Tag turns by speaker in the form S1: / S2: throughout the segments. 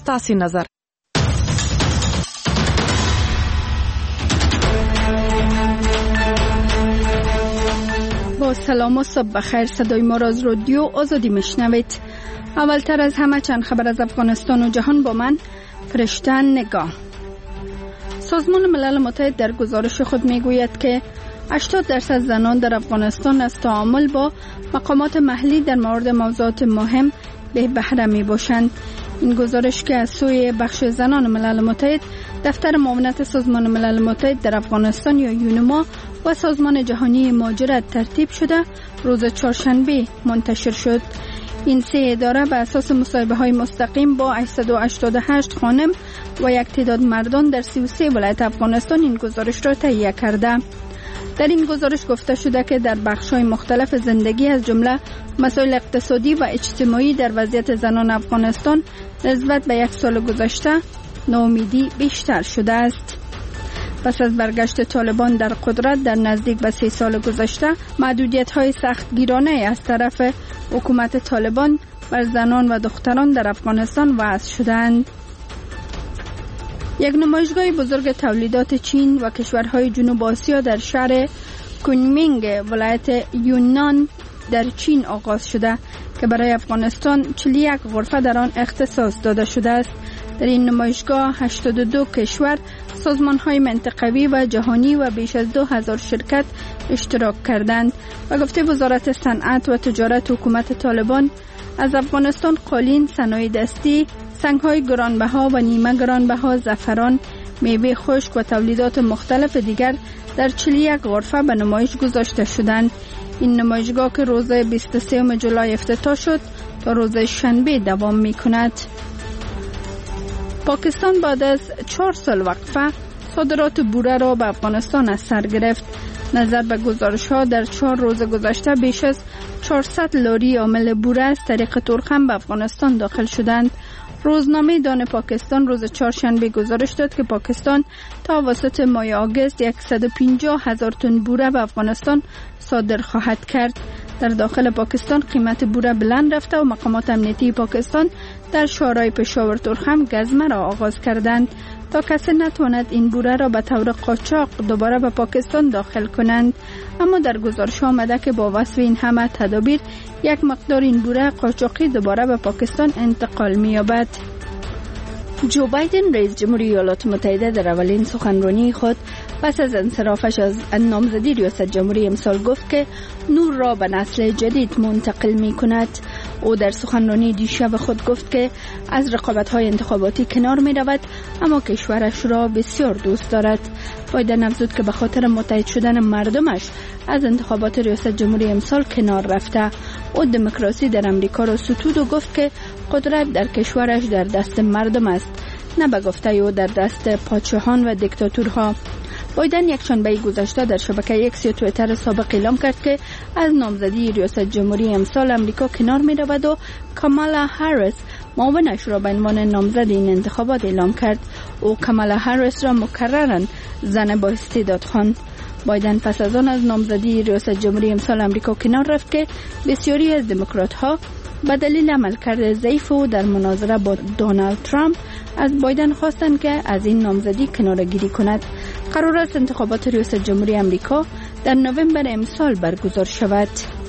S1: ستاسي نظر.
S2: با سلام و صبح بخیر. صدای ما را از رادیو آزادی میشنوید. اولتر از همه چند خبر از افغانستان و جهان با من فرشته نگاه. سازمان ملل متحد در گزارش خود میگوید که 80% زنان در افغانستان از تعامل با مقامات محلی در مورد موضوعات مهم به بهره می باشند. این گزارش که از سوی بخش زنان ملل متحد، دفتر معاونت سازمان ملل متحد در افغانستان یا یونما و سازمان جهانی مهاجرت ترتیب شده روز چهارشنبه منتشر شد. این سه اداره به اساس مصاحبه‌های مستقیم با 888 خانم و یک تعداد مردان در 33 ولایت افغانستان این گزارش را تهیه کرده. در این گزارش گفته شده که در بخش‌های مختلف زندگی از جمله مسائل اقتصادی و اجتماعی در وضعیت زنان افغانستان نسبت به یک سال گذشته ناامیدی بیشتر شده است. پس از برگشت طالبان در قدرت در نزدیک به 3 سال گذشته، محدودیت‌های سختگیرانه از طرف حکومت طالبان بر زنان و دختران در افغانستان وضع شدند. یک نمایشگاه بزرگ تولیدات چین و کشورهای جنوب آسیا در شهر کونمینگ ولایت یونان در چین آغاز شده که برای افغانستان 41 غرفه در آن اختصاص داده شده است. در این نمایشگاه 82 کشور، سازمان‌های منطقوی و جهانی و بیش از 2000 شرکت اشتراک کردند. و گفته وزارت صنعت و تجارت حکومت طالبان از افغانستان قالین، صنایع دستی، سنگ‌های گرانبها و نیمه گرانبها، زعفران، میوه خشک و تولیدات مختلف دیگر در 41 غرفه به نمایش گذاشته شدند. این نمایشگاه که روز 23 جولای افتتاح شد تا روز شنبه دوام می‌کند. پاکستان بعد از 4 سال وقفه صادرات بوره را به افغانستان از سر گرفت. نظر به گزارش‌ها در 4 روز گذشته بیش از 400 لاری حامل بوره از طریق ترخم به افغانستان داخل شدند. روزنامه دان پاکستان روز چهارشنبه گزارش داد که پاکستان تا وسط ماه آگوست 150,000 تن بوره به افغانستان صادر خواهد کرد. در داخل پاکستان قیمت بوره بلند رفته و مقامات امنیتی پاکستان در شهرهای پشاور ترخم گزمه را آغاز کردند تا کسی نتواند این بوره را به طور قاچاق دوباره به پاکستان داخل کنند. اما در گزارش آمده که با وصف این همه تدابیر یک مقدار این بوره قاچاقی دوباره به پاکستان انتقال می‌یابد. جو بایدن رئیس جمهوری ایالات متحده در اولین سخنرانی خود پس از انصرافش از نامزدی ریاست جمهوری امسال گفت که نور را به نسل جدید منتقل می کند. او در سخنرانی دیشب خود گفت که از رقابت‌های انتخاباتی کنار می رود اما کشورش را بسیار دوست دارد. بایدن افزود که به خاطر متحد شدن مردمش از انتخابات ریاست جمهوری امسال کنار رفته. او دموکراسی در امریکا را ستود و گفت که قدرت در کشورش در دست مردم است، نه به گفته او در دست پادشاهان و دیکتاتورها. بایدن یکشنبه گذشته در شبکه ایکس یا توییتر سابق اعلام کرد که از نامزدی ریاست جمهوری امسال امریکا کنار می رود و کامالا هریس معاونش را به عنوان نامزد این انتخابات اعلام کرد. او کامالا هریس را مکرراً زن با استعداد خواند. بایدن پس از آن از نامزدی ریاست جمهوری امسال امریکا کنار رفت که بسیاری از دموکرات‌ها به دلیل عملکرد ضعیف او در مناظره با دونالد ترامپ از بایدن خواستند که از این نامزدی کناره‌گیری کند. قرار است انتخابات ریاست جمهوری امریکا در نوامبر امسال برگزار شود.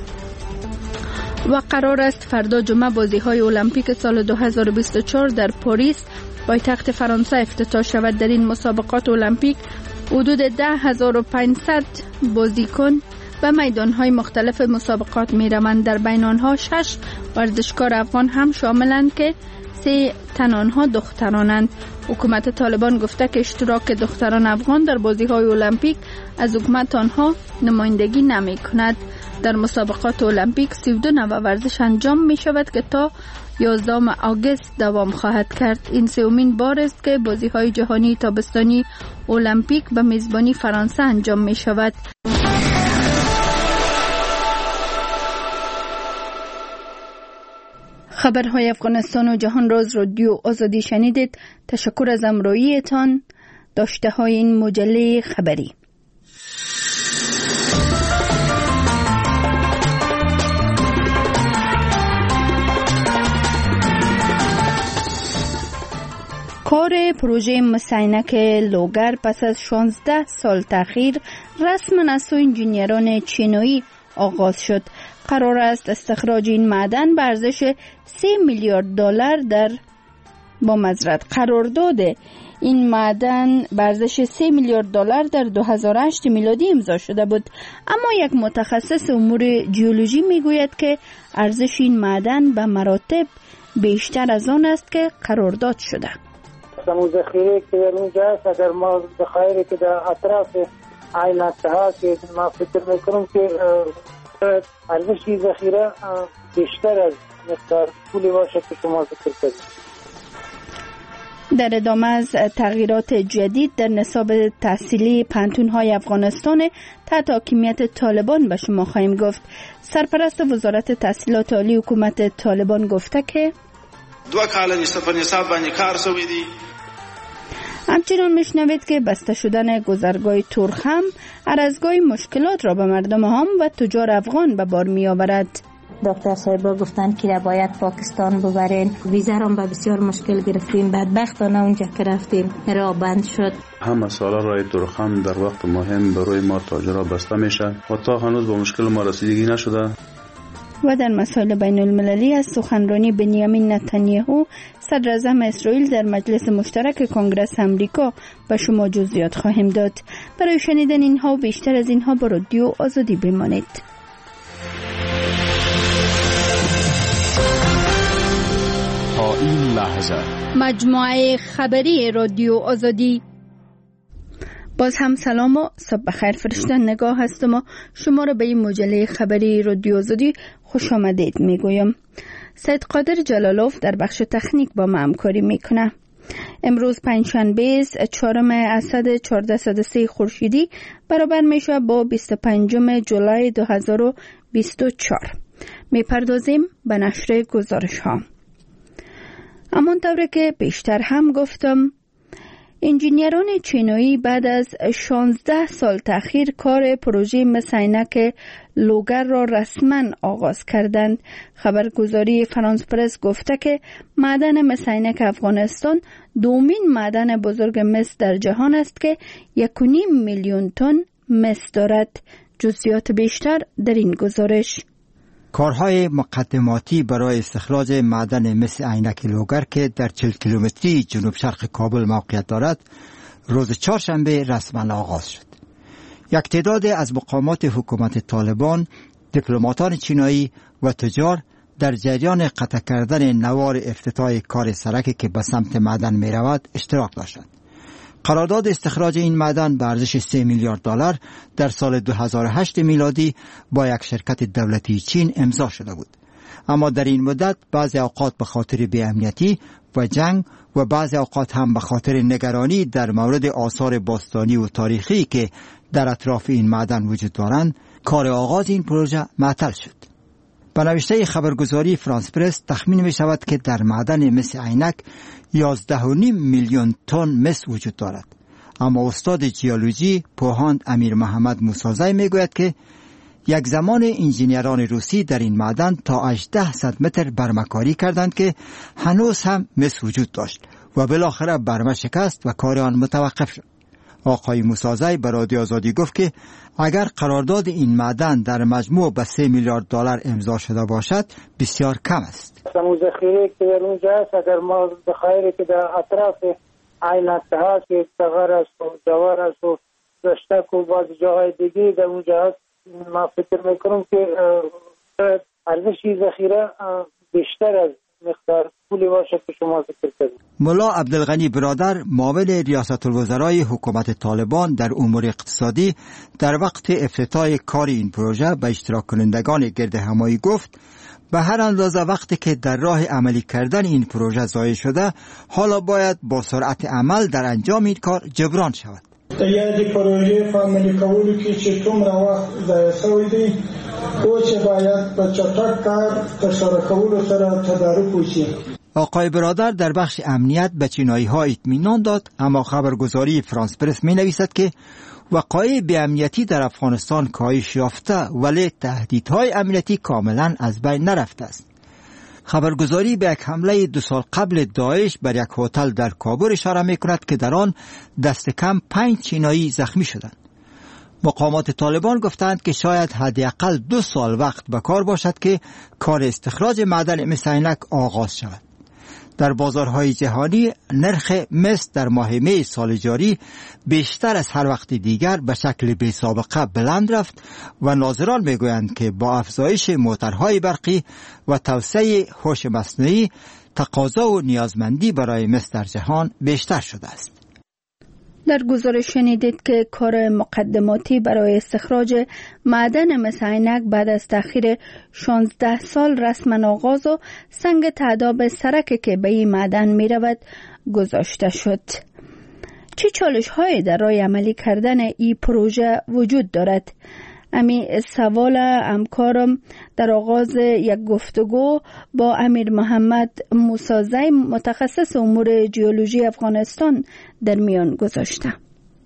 S2: و قرار است فردا جمعه بازی‌های المپیک سال 2024 در پاریس پایتخت فرانسه افتتاح شود. در این مسابقات المپیک حدود 10,500 بازیکن به میدان‌های مختلف مسابقات می‌روند. در بین آنها 6 ورزشکار افغان هم شاملند که 3 تن آنها دخترانند. حکومت طالبان گفته که اشتراک دختران افغان در بازی‌های المپیک از حکومت آنها نمایندگی نمی‌کند. در مسابقات المپیک 32 نوع ورزش انجام می‌شود که تا 11 آگوست دوام خواهد کرد. این سومین بار است که بازی‌های جهانی تابستانی المپیک به میزبانی فرانسه انجام می‌شود. خبرهای افغانستان و جهان را از رادیو آزادی شنیدید. تشکر از همراهیتان. داشته های این مجله خبری. کار پروژه مس عینک لوگر پس از 16 سال تأخیر رسما از سوی انجینیران چینی آغاز شد. قرار است استخراج این معدن به ارزش 3 میلیارد دلار قرارداد این معدن به ارزش 3 میلیارد دلار در 2008 میلادی امضا شده بود، اما یک متخصص امور ژئولوژی میگوید که ارزش این معدن به مراتب بیشتر از آن است که قرارداد شده.
S1: همون ذخیره که در اونجا است، اگر ما ذخایری که در اطراف عینک ها که ما فکر میکنم که ارزش ذخیره بیشتر از مقدار پولی باشه که شما ذکر کردید.
S2: در ادامه از تغییرات جدید در نصاب تحصیلی پانتون‌های افغانستان تحت حاکمیت طالبان به شما خواهیم گفت. سرپرست وزارت تحصیلات عالی حکومت طالبان گفته که
S3: 2 کال نصاب باندې کار شوی دی.
S2: همچنان میشنوید که بسته شدن گذرگاه تورخم هر از گاهی مشکلات را به مردم عام و تجار افغان به بار می آورد.
S4: دکتر صاحبا گفتن که را باید پاکستان ببرین، ویزا را به بسیار مشکل گرفتیم، بدبختانه اونجا که رفتیم راه بند شد.
S5: همه سالا راه تورخم در وقت مهم برای ما تاجرها بسته میشه و تا هنوز با مشکل ما رسیدگی نشده.
S2: و در مسائل بین المللی از سخنرانی بنیامین نتانیاهو صدر اعظم اسرائیل در مجلس مشترک کنگره امریکا به شما جزئیات خواهیم داد. برای شنیدن اینها و بیشتر از اینها با رادیو آزادی بمانید.
S6: تا این لحظه
S2: مجموعه خبری رادیو آزادی. باز هم سلام و صبح بخیر. فرشته نگاه هستم و شما را به این مجله خبری رادیو آزادی خوش آمدید میگویم. سید قادر جلالوف در بخش تکنیک با ما همکاری میکنه. امروز پنجشنبه 4 اسد 1403 خورشیدی برابر میشه با 25 جولای 2024. میپردازیم به نشر گزارش ها. همانطور که پیشتر هم گفتم، انجینیران چینی بعد از 16 سال تأخیر کار پروژه مس عینک لوگر را رسما آغاز کردند. خبرگزاری فرانس پرس گفته که معدن مس عینک افغانستان دومین معدن بزرگ مس در جهان است که 1.5 میلیون تن مس دارد. جزئیات بیشتر در این گزارش.
S7: کارهای مقدماتی برای استخراج معدن مس عینک لوگر که در 40 کیلومتری جنوب شرق کابل موقعیت دارد روز چهارشنبه رسما آغاز شد. یک تعداد از مقامات حکومت طالبان، دیپلماتان چینایی و تجار در جریان قطع کردن نوار افتتاح کار سرکی که به سمت معدن می رود اشتراک داشتند. قرارداد استخراج این معدن به ارزش 3 میلیارد دلار در سال 2008 میلادی با یک شرکت دولتی چین امضا شده بود. اما در این مدت بعضی اوقات به خاطر بی‌امنیتی و جنگ و بعضی اوقات هم به خاطر نگرانی در مورد آثار باستانی و تاریخی که در اطراف این معدن وجود دارند، کار آغاز این پروژه معطل شد. به نوشته خبرگزاری فرانس پرس تخمین می شود که در معدن مس عینک 11.5 میلیون تن مس وجود دارد. اما استاد ژئولوژی پوهاند امیر محمد موسازی می گوید که یک زمان انجینیران روسی در این معدن تا 1800 متر برمه‌کاری کردند که هنوز هم مس وجود داشت و بالاخره برمه شکست و کار آن متوقف شد. آقای موسازی به رادیو آزادی گفت که اگر قرارداد این معدن در مجموع به 3 میلیارد دلار امضا شده باشد بسیار کم است.
S1: همون ذخیره که در اونجا است، اگر ما ذخایری که در اطراف عینک ها که تغر است و جوار است و رشتک و بعض جاهای دیگه در اونجا است، ما فکر میکنم که ارزش ذخیره بیشتر از مقدار پولی باشه که شما ذکر کردید.
S7: ملا عبدالغنی برادر، معاون ریاست الوزرای حکومت طالبان در امور اقتصادی، در وقت افتتاح کار این پروژه به اشتراک کنندگان گرد همایی گفت به هر اندازه وقتی که در راه عملی کردن این پروژه ضایع شده، حالا باید با سرعت عمل در انجام این کار جبران شود.
S8: د یادې پروژې په عملي کولو کې چې څومره وخت ضایع شوی دی او چې باید په چټک کار ترسره کولو سره تدارک وشي.
S7: آقای برادر در بخش امنیت به چینایی‌ها اطمینان داد، اما خبرگزاری فرانس پرس می‌نویسد که وقایع بی‌امنیتی در افغانستان کاهش یافته ولی تهدیدهای امنیتی کاملا از بین نرفته است. خبرگزاری به یک حمله 2 سال قبل داعش بر یک هتل در کابل اشاره می‌کند که در آن دست کم 5 چینایی زخمی شدند. مقامات طالبان گفتند که شاید حداقل 2 سال وقت به کار باشد که کار استخراج معدن مس عینک آغاز شود. در بازارهای جهانی نرخ مس در ماه می سال جاری بیشتر از هر وقت دیگر به شکل بی سابقه بلند رفت و ناظران میگویند که با افزایش موتورهای برقی و توسعه هوش مصنوعی تقاضا و نیازمندی برای مس در جهان بیشتر شده است.
S2: در گزارش شنیدید که کار مقدماتی برای استخراج معدن مس عینک بعد از تأخیر 16 سال رسما آغاز و سنگ تعداب سرک که به این معدن می رود گذاشته شد. چه چالش هایی در راه عملی کردن این پروژه وجود دارد؟ امی سوال همکارم در آغاز یک گفتگو با امیر محمد موسازی متخصص امور جیولوژی افغانستان در میان گذاشته.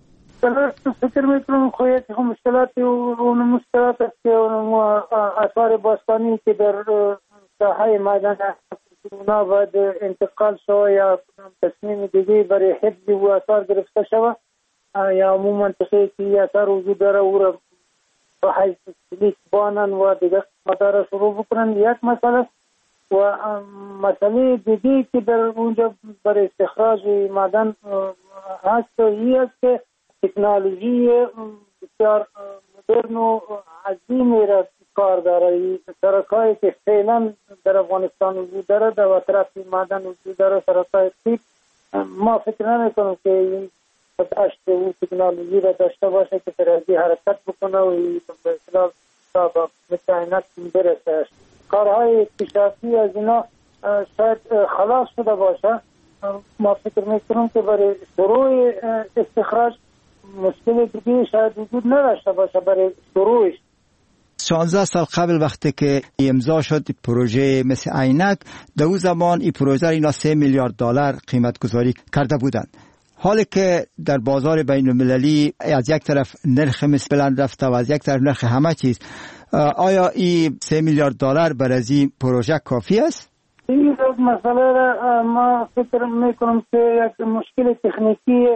S1: فکر میکنم خواهد مشکلاتی اون مشکلات است که آثار باستانی که در ساحه معدن اونا باید انتقال شود یا تصمیم دیگه برای حفظ و آثار گرفته شود یا عموما منطقه که آثار وجود داره او را و حیث بانن و دیگه مدار شروع بکنن یک مسئله و مسئله دیگه که در اونجا برای استخراج معدن هست این است که تکنولوژی بسیار مدرن و عظیمی را کار داره. سرکایی که فعلا در افغانستان وجود داره در اطراف معدن وجود داره سرکای تیپ ما فکر نمی کنم که این داشته او تکنولوژی را داشته باشه که فرازی حرکت بکنه و این به اصطلاح تا مثل عینک برسه. کارهای اکتشافی از اینا شاید خلاص شده باشه. ما فکر میکنم که برای شروع استخراج مشکل دیگه شاید وجود نداشته باشه برای شروعش.
S7: 16 سال قبل وقتی که امضا شد پروژه مثل عینک در اون زمان این پروژه اینا 3 میلیارد دلار قیمت گذاری کرده بودند. حالی که در بازار بین المللی از یک طرف نرخ مس بلند رفته و از یک طرف نرخ همه چیز، آیا این 3 میلیارد دلار برای این پروژه کافی است؟
S1: این مسئله را ما فکر میکنم که یک مشکل تکنیکی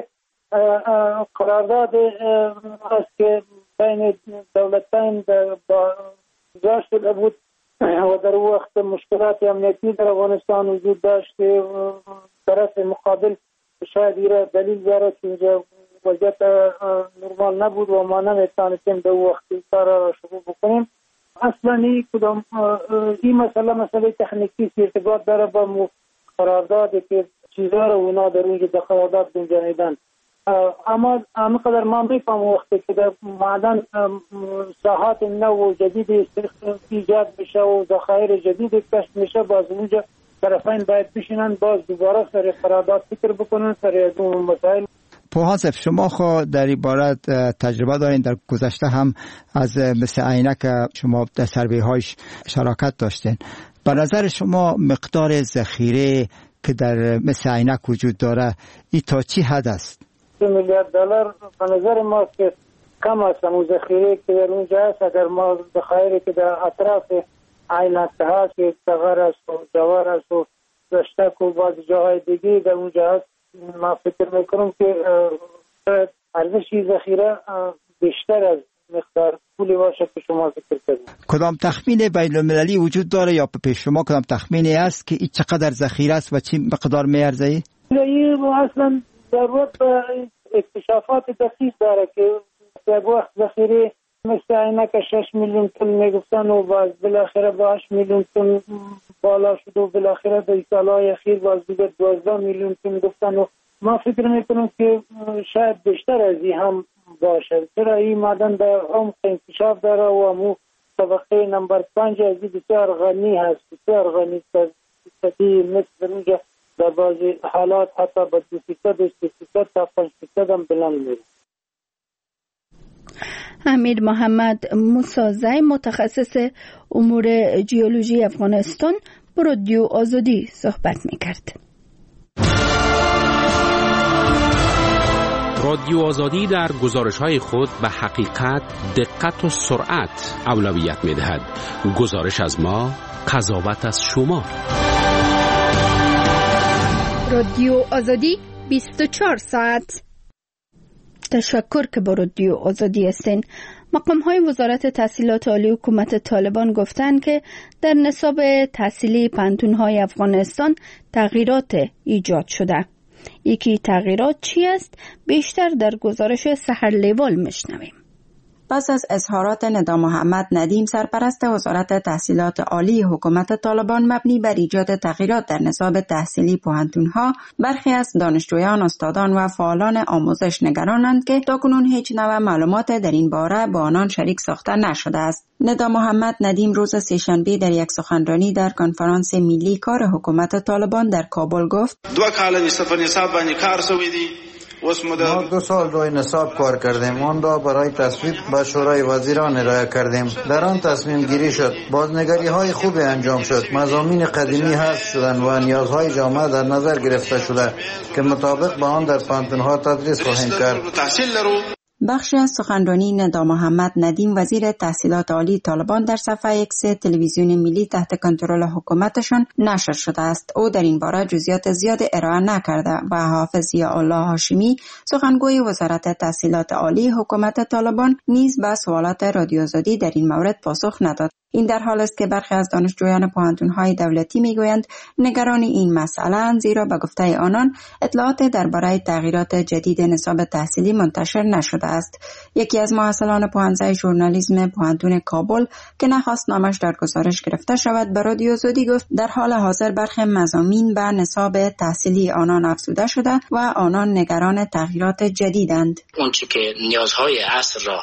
S1: قرارداد است که بین دولتین با جا شده بود و در وقت مشکلات امنیتی در افغانستان وجود داشته. طرف مقابل شاید ایره دلیل داره که اینجا وضعیت نرمال نبود و ما نمیتونستیم در وقت کار را شروع بکنیم. اصلا این مسئله تکنیکی ارتباط داره با قراردادی که چیزها رو اونا در اونجا در قرارداد گنجانیدن. اما همینقدر ما میفهم وقتی که در معدن ساحات نو و جدید ایجاد بشه و ذخایر جدید کشف میشه، باز اونجا طرفین باید بشینن باز دوباره سر قرارداد فکر بکنن سر اون مسائل.
S7: پوهان صاحب، شما خود در این باره تجربه دارین، در گذشته هم از مثل عینک شما در سروی هایش شراکت داشتین. به نظر شما مقدار ذخیره که در مثل عینک وجود داره این تا چی حد است؟
S1: 3 میلیارد دلار به نظر ما که کم است. اون ذخیره که در اونجا هست اگر ما ذخایری که در اطراف عینک هست که تغر است و جوار است و رشتک و بعض جاهای دیگه در اونجا هست، ما فکر میکنم که ارزش ذخیره بیشتر از مقدار پولی باشه که شما ذکر کردید.
S7: کدام تخمین بین المللی وجود داره یا پیش شما کدام تخمینی است که این چقدر ذخیره است و چی مقدار میارزه؟
S1: این اصلا ضرورت به اکتشافات دقیق داره که یک وقت ذخیره مثل عینک 6 میلیون تن میگفتن و باز بالاخره با 8 میلیون تن بالا شد و بالاخره در سالهای اخیر باز دیگه 12 میلیون تن گفتن و ما فکر میکنم که شاید بیشتر از این هم باشه. چرا این معدن در عمق انکشاف داره و امو طبقه نمبر 5 از بسیار غنی هست، بسیار غنی است. مثل اونجا در بعضی حالات حتی با 200 تا 500 هم بلند میره.
S2: امیر محمد موسازی متخصص امور جیولوژی افغانستان با رادیو آزادی صحبت میکرد.
S9: رادیو آزادی در گزارش‌های خود به حقیقت، دقت و سرعت اولویت می‌دهد. گزارش از ما قضاوت از شما.
S2: رادیو آزادی 24 ساعت. تشکر که با رادیو آزادی هستین. مقام‌های وزارت تحصیلات عالی حکومت طالبان گفتند که در نصاب تحصیلی پانتون‌های افغانستان تغییرات ایجاد شده. یکی تغییرات چی است؟ بیشتر در گزارش سحر لیوال میشنویم.
S10: پس از اظهارات ندا محمد ندیم سرپرست وزارت تحصیلات عالی حکومت طالبان مبنی بر ایجاد تغییرات در نصاب تحصیلی پوهنتون‌ها، برخی از دانشجویان، استادان و فعالان آموزش نگرانند که تاکنون هیچ نوع معلومات در این باره با آنان شریک ساخته نشده است. ندا محمد ندیم روز سه‌شنبه در یک سخنرانی در کنفرانس ملی کار حکومت طالبان در کابل گفت:
S11: ما 2 سال روی نصاب کار کردیم. آن را برای تصویب به شورای وزیران ارائه کردیم. در آن تصمیم گیری شد. بازنگری های خوب انجام شد. مضامین قدیمی حذف شدند و نیازهای جامعه در نظر گرفته شده که مطابق با آن در پانتون‌ها تدریس خواهیم کرد.
S10: بخشی از سخنرانی ندا محمد ندیم وزیر تحصیلات عالی طالبان در صفحه ایکس تلویزیون ملی تحت کنترل حکومتشان نشر شده است. او در این باره جزئیات زیاد ارائه نکرده و حافظ ضیاءالله هاشمی سخنگوی وزارت تحصیلات عالی حکومت طالبان نیز به سوالات رادیو آزادی در این مورد پاسخ نداد. این در حال است که برخی از دانشجویان پوهنتون‌های دولتی میگویند نگران این مسئله زیرا به گفته آنان اطلاعات درباره تغییرات جدید نصاب تحصیلی منتشر نشده است. یکی از محصلان پوهنځی ژورنالیسم پوهنتون کابل که نخواست نامش در گزارش گرفته شود به رادیو آزادی گفت در حال حاضر برخی مضامین به نصاب تحصیلی آنان افزوده شده و آنان نگران تغییرات جدیدند.
S12: اونچه که نیازهای عصر را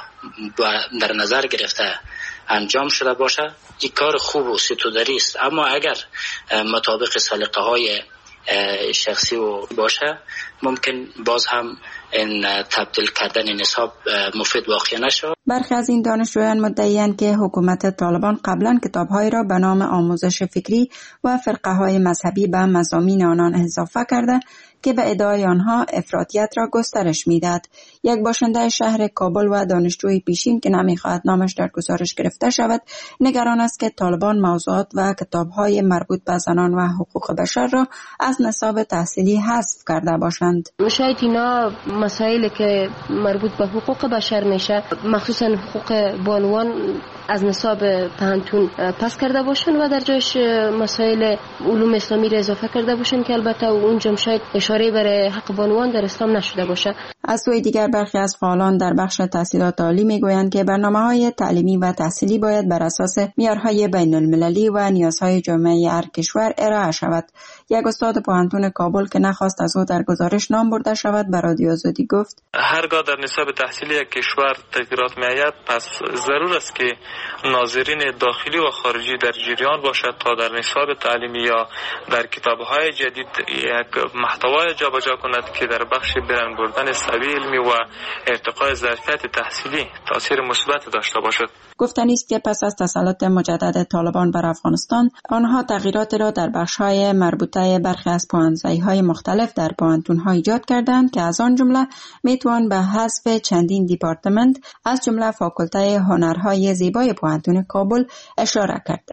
S12: در نظر گرفته انجام شده باشه یک کار خوب و ستودری است، اما اگر مطابق سلیقه های شخصی و باشه ممکن باز هم این تبدیل کردن نصاب مفید واقع نشود.
S10: برخی از این دانشجویان مدعی‌اند که حکومت طالبان قبلا کتاب‌های را به نام آموزش فکری و فرقه‌های مذهبی به مضامین آنان اضافه کرده که به ادعای آنها افراطیت را گسترش می‌دهد. یک باشنده شهر کابل و دانشجوی پیشین که نمی‌خواهد نامش در گزارش گرفته شود نگران است که طالبان موضوعات و کتاب‌های مربوط به زنان و حقوق بشر را از نصاب تحصیلی حذف کرده باشند.
S13: شاید اینا مسائلی که مربوط به حقوق بشر میشه، مخصوصا حقوق بانوان، از نصاب پانتون پس کرده باشن و در جایش مسائل علوم اسلامی را اضافه کرده باشن که البته اونجا شاید اشاره برای حق بانوان در اسلام نشده باشه.
S10: از سوی دیگر برخی از فعالان در بخش تحصیلات عالی میگویند که برنامه‌های تعلیمی و تحصیلی باید بر اساس معیارهای بین‌المللی و نیازهای جامعه هر کشور ارائه شود. یک استاد پوهنتون کابل که نخواست از او در گزارش نام برده شود به رادیو آزادی گفت:
S14: هرگاه در نصاب تحصیلی یک کشور تغییرات می‌آید پس ضرور است که ناظرین داخلی و خارجی در جریان باشد تا در نصاب تعلیمی یا در کتاب‌های جدید یک محتوای جابجا کند که در بخش برآورد بردن سویه علمی و ارتقاء ظرفیت تحصیلی تاثیر مثبت داشته باشد.
S10: گفتنی است که پس از تسلط مجدد طالبان بر افغانستان آنها تغییرات را در بخش‌های مربوطه برخی از پوهنځی‌های مختلف در پوهنتون‌ها ایجاد کردند که از آن جمله میتوان به حذف چندین دیپارتمنت از جمله فاکولته هنرهای زیبای پوهنتون کابل اشاره کرد.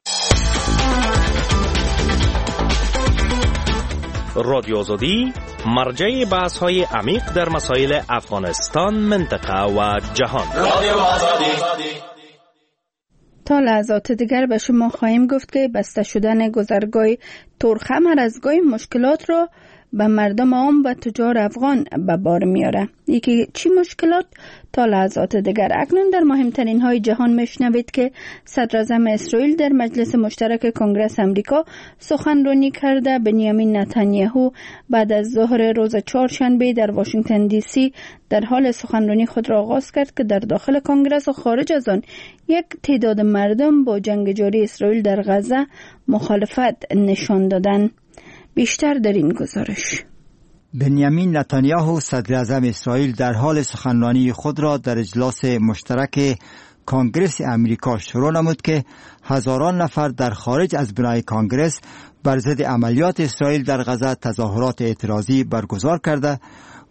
S15: رادیو آزادی مرجع بحث‌های عمیق در مسائل افغانستان، منطقه و جهان. رادیو آزادی.
S2: تا لحظات دیگر به شما خواهیم گفت که بسته شدن گذرگاه تورخم هر از گاهی مشکلات را به مردم عام و تجار افغان به بار میاره. یکی چی مشکلات؟ تا لحظات دیگر. اکنون در مهمترین های جهان میشنوید که صدر اعظم اسرائیل در مجلس مشترک کنگره امریکا سخنرانی کرده. بنیامین نتانیاهو بعد از ظهر روز چهارشنبه در واشنگتن دی سی در حال سخنرانی خود را آغاز کرد که در داخل کنگره و خارج از آن یک تعداد مردم با جنگ جاری اسرائیل در غزه مخالفت نشان دادند. بیشتر در این گزارش.
S7: بنیامین نتانیاهو صدر اعظم اسرائیل در حال سخنرانی خود را در اجلاس مشترک کنگره امریکا شروع نمود که هزاران نفر در خارج از بنای کنگره بر ضد عملیات اسرائیل در غزه تظاهرات اعتراضی برگزار کرده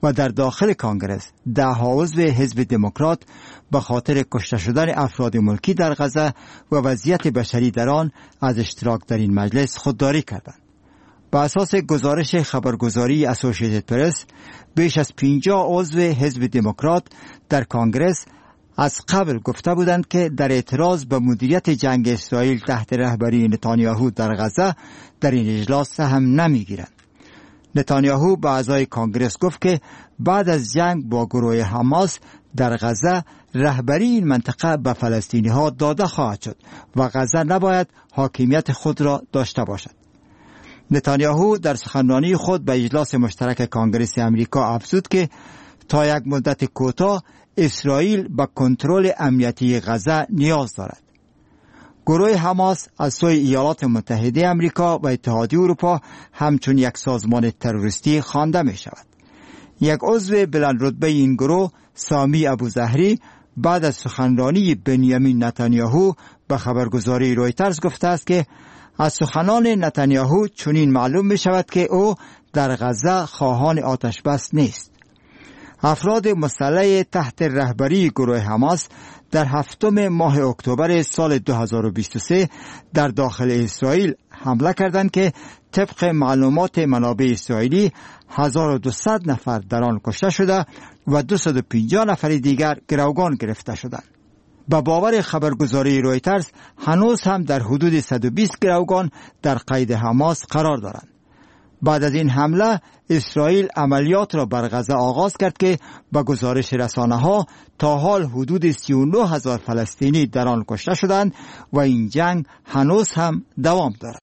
S7: و در داخل کانگرس 10 عضو حزب دموکرات به خاطر کشته شدن افراد ملکی در غزه و وضعیت بشری در آن از اشتراک در این مجلس خودداری کردند. بر اساس گزارش خبرگزاری اسوسییتد پرس، بیش از 50 عضو حزب دموکرات در کانگرس از قبل گفته بودند که در اعتراض به مدیریت جنگ اسرائیل تحت رهبری نتانیاهو در غزه در این اجلاس سهم نمیگیرند. نتانیاهو به اعضای کانگرس گفت که بعد از جنگ با گروه حماس در غزه رهبری این منطقه به فلسطینی ها داده خواهد شد و غزه نباید حاکمیت خود را داشته باشد. نتانیاهو در سخنرانی خود به اجلاس مشترک کانگرس امریکا افزود که تا یک مدت کوتاه اسرائیل به کنترل امنیتی غزه نیاز دارد. گروه حماس از سوی ایالات متحده امریکا و اتحادیه اروپا همچون یک سازمان تروریستی خوانده می شود. یک عضو بلند رتبه این گروه، سامی ابوظهری، بعد از سخنرانی بنیامین نتانیاهو به خبرگزاری رویترز گفته است که از سخنان نتانیاهو چنین معلوم می شود که او در غزه خواهان آتش بس نیست. افراد مسلح تحت رهبری گروه حماس در 7 ماه اکتبر سال 2023 در داخل اسرائیل حمله کردند که طبق معلومات منابع اسرائیلی 1200 نفر در آن کشته شده و 250 نفر دیگر گروگان گرفته شدند. با باور خبرگزاری رویترز هنوز هم در حدود 120 گروگان در قید حماس قرار دارند. بعد از این حمله اسرائیل عملیات را بر غزه آغاز کرد که با گزارش رسانه‌ها تا حال حدود 39,000 فلسطینی در آن کشته شدند و این جنگ هنوز هم دوام دارد.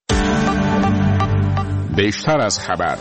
S6: بیشتر از خبر.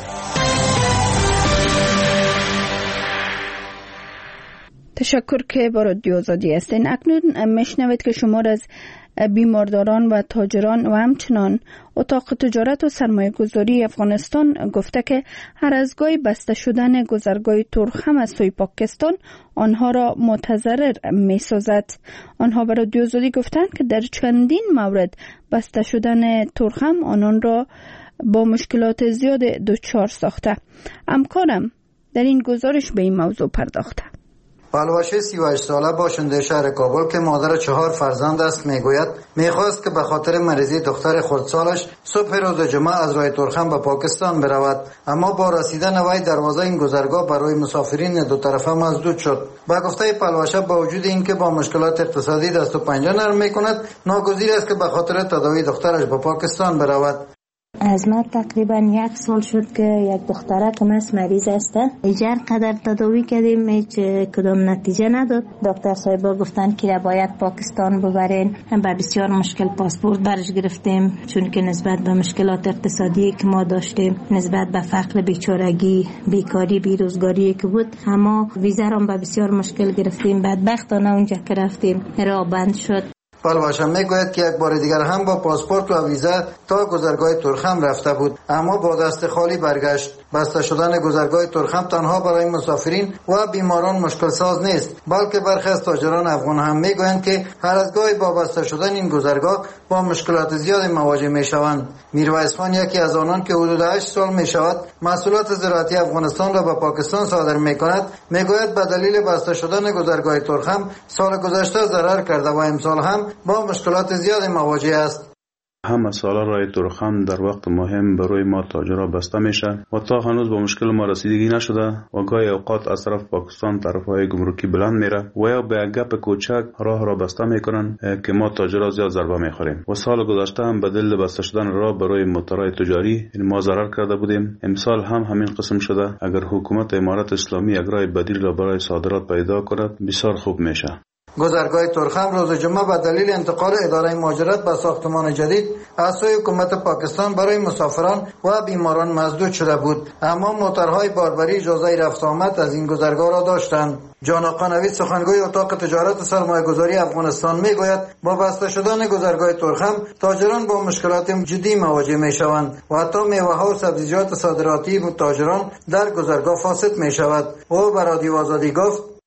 S2: تشکر که با رادیو آزادی هستین. اکنون میشنوید که شمار از بیمارداران و تاجران و همچنان اتاق تجارت و سرمایه گذاری افغانستان گفته که هر از گاهی بسته شدن گذرگاه ترخم از سوی پاکستان آنها را متضرر می سازد. آنها به رادیو آزادی گفتند که در چندین مورد بسته شدن ترخم آنان را با مشکلات زیاد دچار ساخته. همکارم در این گزارش به این موضوع پرداخته.
S11: پالواشه 38 ساله باشنده شهر کابل که مادر 4 فرزند است میگوید میخواست که به خاطر مریضی دختر خردسالش صبح روز جمعه از راه ترخم به پاکستان برود، اما با رسیدن وی دروازه این گذرگاه برای مسافرین دو طرفه مسدود شد. به گفته پالواشه با وجود اینکه با مشکلات اقتصادی دست و پنجه نرم میکند، ناگزیر است که به خاطر تداوی دخترش به پاکستان برود.
S4: از من تقریبا 1 سال شد که یک دختره که مست مریض است. ایجار قدر تداوی کردیم، هیچ کدام نتیجه نداد. دکتر صاحبا گفتن که باید پاکستان ببرین. با بسیار مشکل پاسپورت برش گرفتیم، چون که نسبت به مشکلات اقتصادی که ما داشتیم، نسبت به فقر، بیچارگی، بیکاری، بیروزگاری که بود، اما ویزا را با بسیار مشکل گرفتیم. بدبختانه اونجا که رفتیم راه بند شد.
S11: پالواشه میگوید که یک بار دیگر هم با پاسپورت و ویزا تا گذرگاه ترخم رفته بود، اما با دست خالی برگشت. بسته شدن گذرگاه ترخم تنها برای مسافرین و بیماران مشکل ساز نیست، بلکه برخی از تاجران افغان هم میگویند که هر از گاهی با بسته شدن این گذرگاه با مشکلات زیادی مواجه میشوند. میرویس خان یکی از آنان که حدود 8 سال میشود محصولات زراعتی افغانستان را به پاکستان صادر میکند، میگوید به دلیل بسته شدن گذرگاه ترخم سال گذشته ضرر کرده و امسال هم با مشکلات زیادی مواجه است.
S5: همه سالا راه ترخم در وقت مهم برای ما تاجرها بسته میشه و تا هنوز با مشکل ما رسیدگی نشده و گاهی اوقات از طرف پاکستان طرفهای گمرکی بلند میره و یا به گپ کوچک راه را بسته میکنن که ما تاجرها زیاد ضربه میخوریم. و سال گذشته هم به دلیل بسته شدن راه برای موتورهای تجاری ما ضرر کرده بودیم. امسال هم همین قسم شده. اگر حکومت امارت اسلامی یک راه بدیل را برای صادرات پیدا کند بسیار خوب میشه.
S11: گذرگاه ترخم روز جمعه به دلیل انتقال اداره مهاجرت به ساختمان جدید از سوی حکومت پاکستان برای مسافران و بیماران مسدود شده بود، اما موتورهای باربری اجازه رفت آمد از این گذرگاه را داشتند. جان آقا نوید سخنگوی اتاق تجارت و سرمایه گذاری افغانستان میگوید با بسته شدن گذرگاه ترخم تاجران با مشکلات جدی مواجه میشوند و حتی میوه ها و سبزیجات صادراتی و تاجران در گذرگاه فاسد میشود. او به رادیو آزادی گفت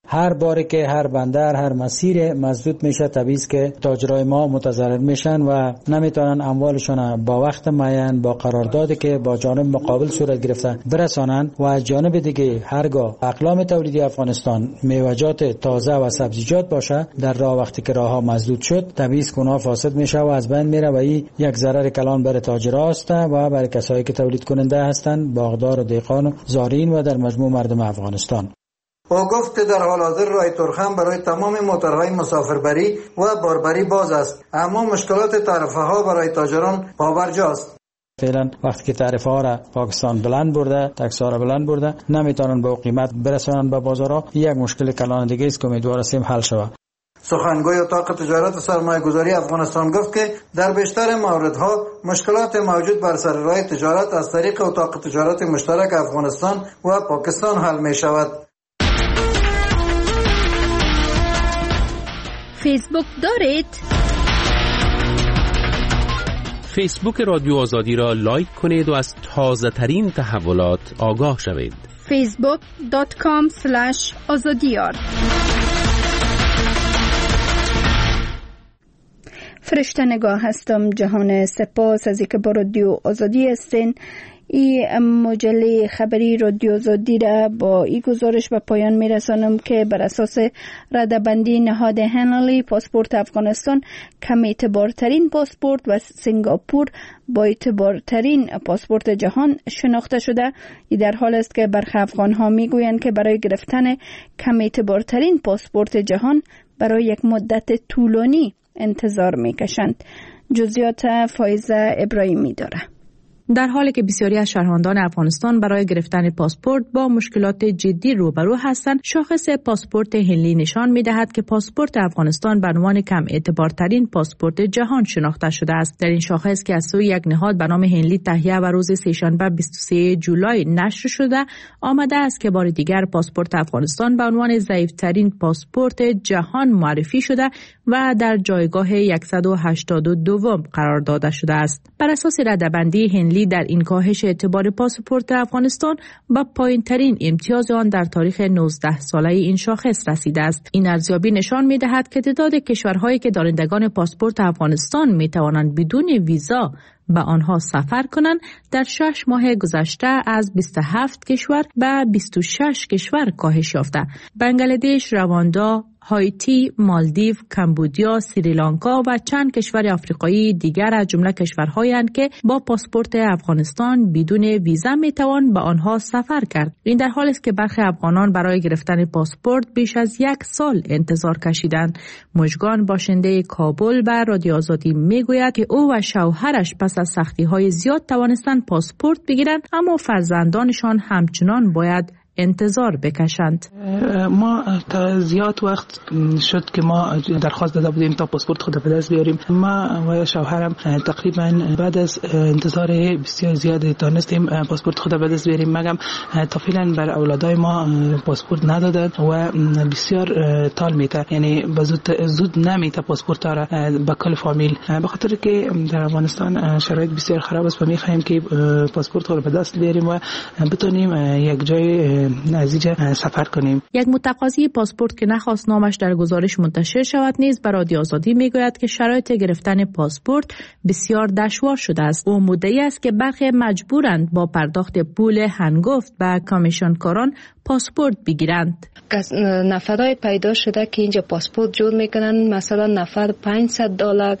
S16: هر باری که هر بندر هر مسیر مسدود میشه طبیعی که تاجرای ما متضرر میشن و نمیتونن اموالشون با وقت معین با قراردادی که با جانب مقابل صورت گرفته برسانن و از جانب دیگه هرگاه اقلام تولیدی افغانستان میوه‌جات تازه و سبزیجات باشه در راه وقتی که راهها مسدود شد طبیعی است که اونها فاسد میشه و از بین میره و این یک ضرر کلان برای تاجرها است و برای کسایی که تولید کننده هستند باغدار و دهقان و زارعین و در مجموع مردم افغانستان.
S11: او گفت در حال حاضر راه تورخم برای تمام موتورهای مسافربری و باربری باز است، اما مشکلات تعرفه ها برای تاجران پابرجاست.
S16: فعلا وقتی که تعرفه ها را پاکستان بلند برده، تکس ها را بلند برده، نمیتونن با قیمت برسونن به بازارها. یک مشکل کلان دیگه است که امیدوار هستیم حل شود.
S11: سخنگوی اتاق تجارت و سرمایه‌گذاری افغانستان گفت که در بیشتر موردها مشکلات موجود بر سر راه تجارت از طریق اتاق تجارت مشترک افغانستان و پاکستان حل می شود.
S2: فیسبوک دارید؟
S9: فیسبوک رادیو آزادی را لایک کنید و از تازه ترین تحولات آگاه شوید.
S2: facebook.com/azadiyar. فرشته نگاه هستم. جهان سپاس از اینکه با رادیو آزادی هستین. این مجله خبری رادیو آزادی را با این گزارش به پایان میرسانم که بر اساس رده‌بندی نهاد هنلی پاسپورت افغانستان کم اعتبارترین پاسپورت و سنگاپور با اعتبارترین پاسپورت جهان شناخته شده. این در حال است که برخی افغان‌ها میگویند که برای گرفتن کم اعتبارترین پاسپورت جهان برای یک مدت طولانی انتظار میکشند. جزئیات فایزه ابراهیمی داره.
S17: در حالی که بسیاری از شهروندان افغانستان برای گرفتن پاسپورت با مشکلات جدی روبرو هستند، شاخص پاسپورت هنلی نشان می‌دهد که پاسپورت افغانستان به عنوان کم اعتبارترین پاسپورت جهان شناخته شده است. در این شاخص که از سوی یک نهاد به نام هنلی تهیه و روز سه‌شنبه 23 جولای نشر شده، آمده است که بار دیگر پاسپورت افغانستان به عنوان ضعیف‌ترین پاسپورت جهان معرفی شده و در جایگاه 182 قرار داده شده است. بر اساس رده‌بندی هنلی در این کاهش اعتبار پاسپورت افغانستان به پایین‌ترین امتیاز آن در تاریخ 19 ساله این شاخص رسیده است. این ارزیابی نشان می‌دهد که تعداد کشورهایی که دارندگان پاسپورت افغانستان می‌توانند بدون ویزا به آنها سفر کنند در 6 ماه گذشته از 27 کشور به 26 کشور کاهش یافته. بنگلادش، رواندا، هایتی، مالدیو، کمبودیا، سریلانکا و چند کشور آفریقایی دیگر از جمله کشورهایند که با پاسپورت افغانستان بدون ویزا میتوان به آنها سفر کرد. این در حالی است که برخی افغانان برای گرفتن پاسپورت بیش از 1 سال انتظار کشیدند. مژگان باشنده کابل به رادیو آزادی میگوید که او و شوهرش پس از سختی‌های زیاد توانستند پاسپورت بگیرند، اما فرزندانشان همچنان باید انتظار بکشند.
S18: ما تا زیاد وقت شد که ما درخواست داده بودیم تا پاسپورت خود به دست بیاریم. ما و شوهرم تقریبا بعد از انتظار بسیار زیاد تانستیم پاسپورت خود به دست بیاریم، مگم تا فعلا بر اولادای ما پاسپورت ندادند و بسیار طول میته، یعنی زود نمیته پاسپورت را به کل فامیل، به خاطر که در افغانستان شرایط بسیار خراب است و میخواهیم که پاسپورت خود به دست بیاریم و بتونیم یک جای نزدیک سفر کنیم.
S17: یک متقاضی پاسپورت که نخواست نامش در گزارش منتشر شود نیز برای رادیو آزادی میگوید که شرایط گرفتن پاسپورت بسیار دشوار شده است. او مدعی است که برخی مجبورند با پرداخت پول هنگفت به کمیشنکاران پاسپورت بگیرند.
S19: نفرای پیدا شده که اینجا پاسپورت جور میکنن، مثلا نفر $500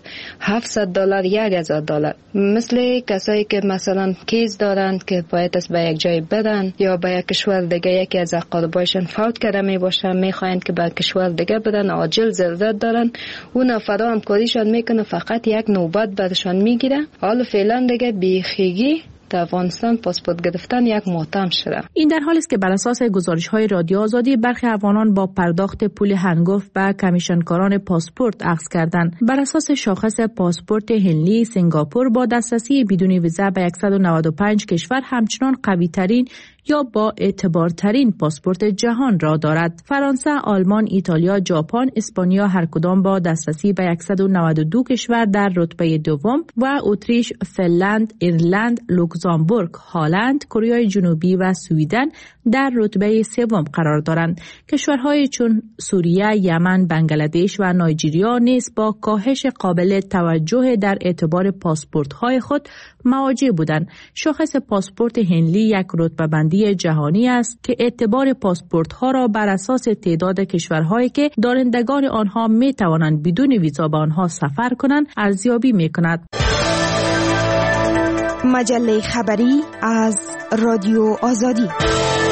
S19: $700 $1000، مثل کسایی که مثلا کیس دارند که باید از به یک جای بدن یا به یک کشور دیگه یکی از اقاربایشان فوت کرده می باشن، میخواین که به کشور دیگه بدن، عاجل ضرورت دارن، اون نفرا هم کاریشان میکنه فقط یک نوبت برشان میگیره. حالا فعلا دیگه بیخیگی در افغانستان پاسپورت گرفتن یک ماتم شده.
S17: این در حالی است که بر اساس گزارش‌های رادیو آزادی برخی افغانان با پرداخت پول هنگفت به کمیشنکاران پاسپورت اخذ کردند. بر اساس شاخص پاسپورت هنلی، سنگاپور با دسترسی بدون ویزا به 195 کشور همچنان قوی‌ترین یا با اعتبارترین پاسپورت جهان را دارد. فرانسه، آلمان، ایتالیا، ژاپن، اسپانیا هر کدام با دسترسی به 192 کشور در رتبه دوم و اتریش، فنلند، ایرلند، لوکزامبورگ، هلند، کره جنوبی و سوئدن در رتبه سوم قرار دارند. کشورهای چون سوریه، یمن، بنگلادش و نایجریا نیز با کاهش قابل توجه در اعتبار پاسپورت‌های خود مواجه بودند. شاخص پاسپورت هنلی یک رتبه‌بندی جهانی است که اعتبار پاسپورت‌ها را بر اساس تعداد کشورهایی که دارندگان آنها می توانند بدون ویزا به آنها سفر کنند ارزیابی می کند.
S20: مجله خبری از رادیو آزادی.